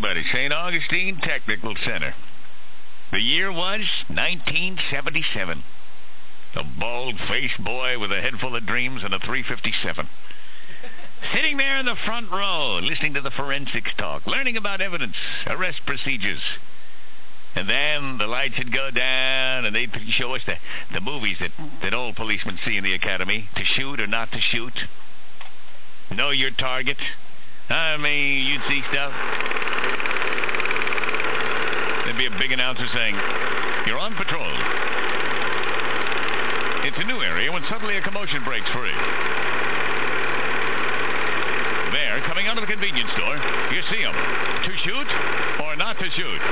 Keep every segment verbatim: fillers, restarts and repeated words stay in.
at a Saint Augustine Technical Center. The year was nineteen seventy-seven. A bald-faced boy with a head full of dreams and a three fifty-seven. Sitting there in the front row, listening to the forensics talk, learning about evidence, arrest procedures. And then the lights would go down, and they'd show us the, the movies that, that old policemen see in the academy, to shoot or not to shoot. Know your target. I mean, you'd see stuff. There'd be a big announcer saying, "You're on patrol. It's a new area when suddenly a commotion breaks free." There, coming out of the convenience store, you see them. To shoot or not to shoot.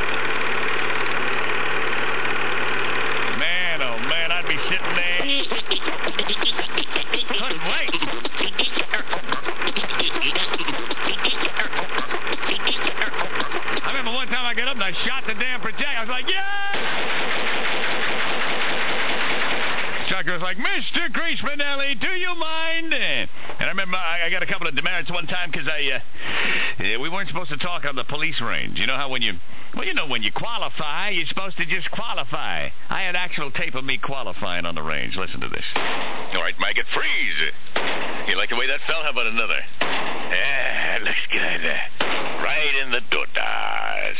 Man, oh man, I'd be sitting there. Couldn't wait. I remember one time I got up and I shot the damn projectile. I was like, yeah! Chuck was like, "Mister Grace Manelli, do you mind?" And I remember I, I got a couple of demerits one time because I, uh, we weren't supposed to talk on the police range. You know how when you, well, you know, when you qualify, you're supposed to just qualify. I had actual tape of me qualifying on the range. Listen to this. "All right, Mike, it freeze. You like the way that fell? How about another?" "Yeah, it looks good. Right in the dotas.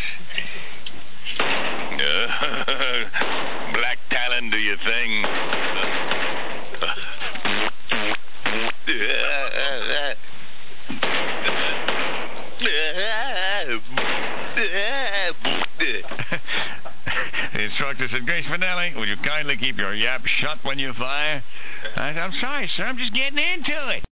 Black talon, do you think?" The instructor said, "Grace Manelli, would you kindly keep your yap shut when you fire?" I said, "I'm sorry, sir. I'm just getting into it."